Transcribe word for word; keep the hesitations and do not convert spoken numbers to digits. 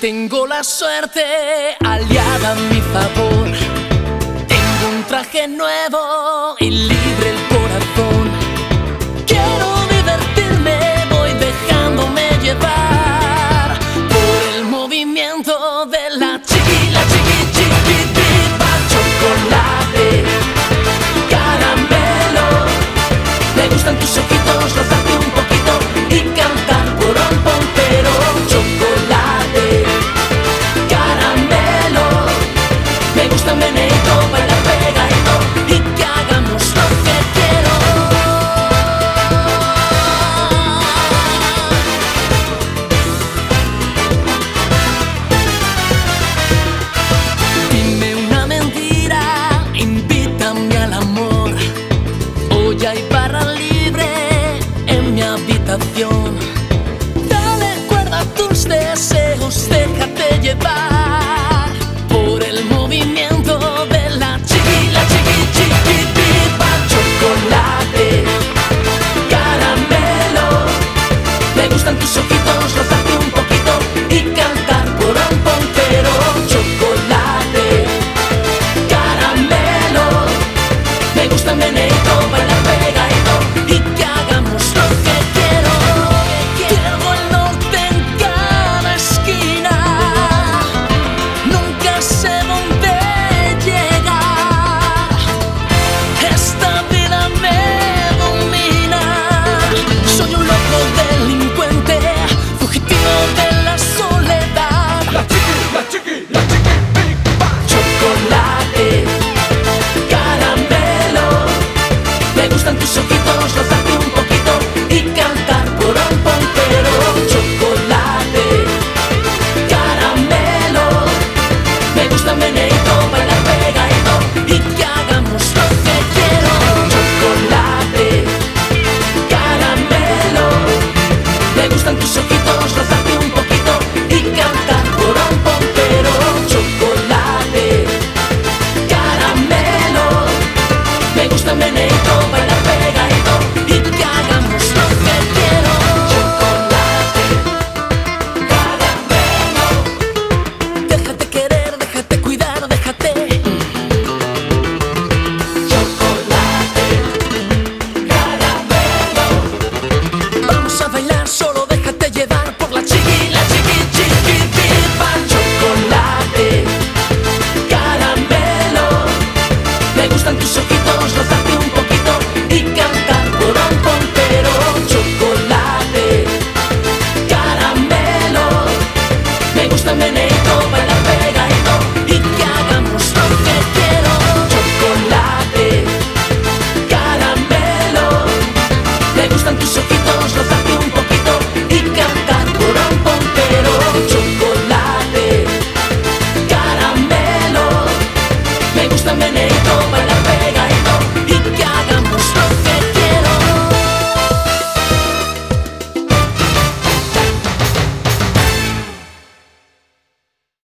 tengo la suerte aliada a mi favor. Tengo un traje nuevo y libre el corazón. Quiero divertirme, voy dejándome llevar por el movimiento de la chiqui, la chiqui, chiqui, pipa. Chocolate, caramelo, me gustan tus ojitos, rozarte un poquito y cantar porón, pom, pero chocolate, caramelo, me gusta meneito, bailar pegadito y que hagamos lo que quiero. Dime una mentira, invítame al amor. Hoy hay barra libre en mi habitación. Dale cuerda a tus deseos, déjate llevar por el movimiento de la chiqui, la chiqui, chiqui, pipa. Chocolate, caramelo, me gustan tus ojitos, rozarte un poquito y cantar porón, pom, pero chocolate, caramelo, me gusta meneito, bailar pegadito y que hagamos lo que quiero. Quiero el norte en cada esquina, nunca sé dónde llegar. Esta vida me domina, soy un loco delincuente, fugitivo de la soledad. La chiqui, la chiqui, la chiqui, pipa. Chocolate, caramelo, me gustan tus ojitos, rozarte un poquito y cantar porón, pom, pero chocolate, caramelo, me gusta meneito, bailar pegadito y que hagamos lo que quiero. Chocolate, caramelo, me gustan tus ojitos, rozarte un poquito y cantar porón, pom, pero chocolate, caramelo, me gusta meneito, bailar pegadito y que hagamos lo que quiero. Chocolate, caramelo, déjate querer, déjate cuidar, déjate. Chocolate, caramelo, vamos a bailar, solo déjate llevar por la chiqui, la chiqui, chiqui, pipa. Chocolate, caramelo, me gustan tus ojitos, rozarte un poquito y cantar porón, pom, pero chocolate, caramelo, me gusta meneito, bailar pegadito y que hagamos lo que quiero. Chocolate, caramelo, me gustan tus ojitos, rozarte un poquito y cantar porón, pom, pero chocolate, caramelo, me gusta meneito, bailar